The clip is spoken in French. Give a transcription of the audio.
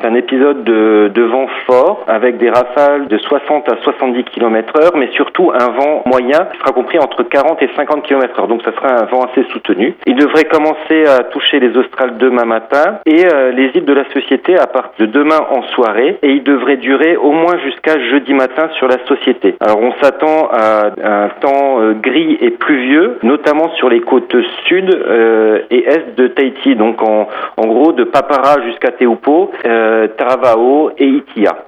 un épisode de vent fort avec des rafales de 60 à 70 km/h, mais surtout un vent moyen qui sera compris entre 40 et 50 km/h. Donc ça sera un vent assez soutenu. Il devrait commencer à toucher les Australes demain matin et les îles de la Société à partir de demain en soirée, et il devrait durer au moins jusqu'à jeudi matin sur la Société. Alors on s'attend à un temps gris et pluvieux, notamment sur les côtes sud et est de Tahiti, donc en gros de Papara jusqu'à Teupo, Taravao et Itia.